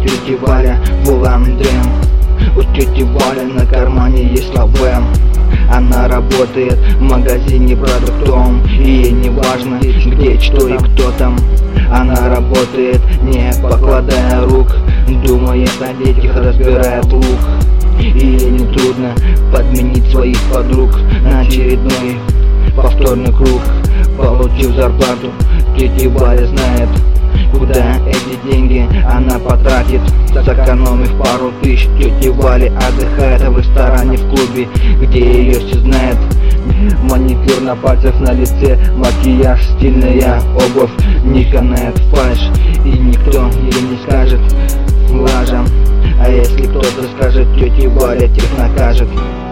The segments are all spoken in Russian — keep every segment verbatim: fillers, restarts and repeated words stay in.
тети Валя Вуландрин. У тети Вали на кармане есть лавэ. Она работает в магазине продуктом, и ей не важно, где, что и кто там. Она работает, не покладая рук, думает о детях, разбирает лук. И ей не трудно подменить своих подруг на очередной повторный круг. Получив зарплату, тетя Валя знает, куда эти деньги она потратит. Сэкономив пару тысяч, тетя Валя отдыхает в ресторане, в клубе, где ее все знают. Маникюр на пальцах, на лице, макияж, стильная обувь, не канает фальшь, и никто ей не скажет лажа. А если кто-то скажет, тетя Валя тех накажет.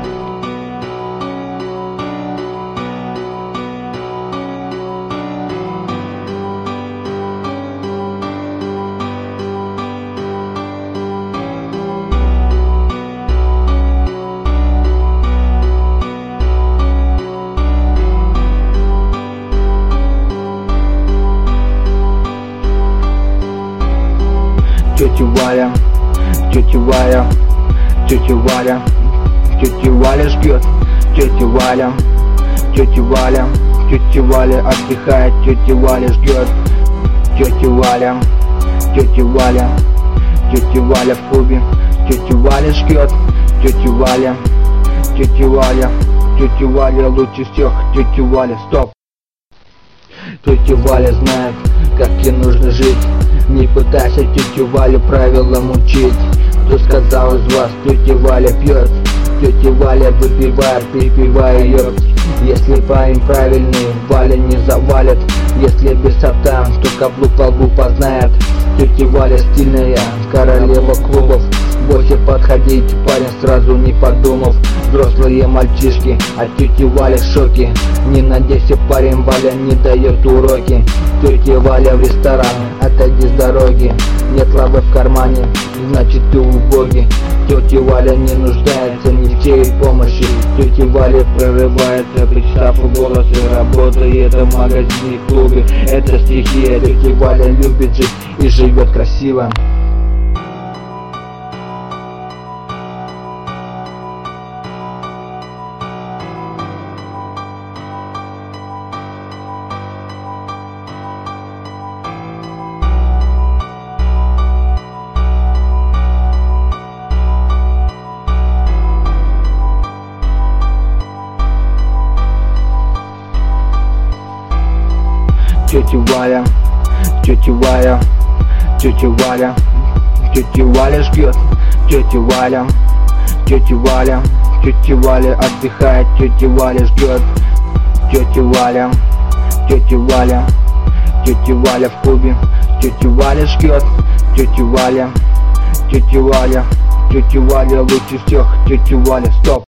Тетя Валя, тетя Валя, тетя Валя, тетя Валя ждет, тетя Валя, тетя Валя, тетя Валя отдыхает, тетя Валя ждет, тетя Валя, тетя Валя, тетя Валя в клубе, тетя Валя ждет, тетя Валя, тетя Валя, тетя Валя лучше всех, тетя Валя, стоп. Тетя Валя знает, как ей нужно жить. Не пытайся тетю Валю правилам учить. Кто сказал из вас, тетя Валя пьет? Тетя Валя выпивает, перепивая ее. Если парень правильный, Валя не завалит. Если без сорта, то каблук по лбу познает. Тетя Валя стильная, королева клубов. Больше подходить, парень сразу не подумав. Взрослые мальчишки, а тетя Валя в шоке. Не надейся, парень, Валя не дает уроки. Тетя Валя в ресторан, отойди с дороги. Нет лавы в кармане, значит ты убогий. Тетя Валя не нуждается ни в чьей помощи. Тетя Валя прорывается, причесав волосы, работает в магазине, клубе. Это стихия, тетя Валя любит жить и живет красиво. Тетя Валя, тетя Валя, тетя Валя, тетя Валя ждет, тетя Валя, тетя Валя, тетя Валя отдыхает, тетя Валя ждет, тетя Валя, тетя Валя, тетя Валя в клубе, тетя Валя ждет, тетя Валя, тетя Валя, тетя Валя лучше всех, тетя Валя, стоп.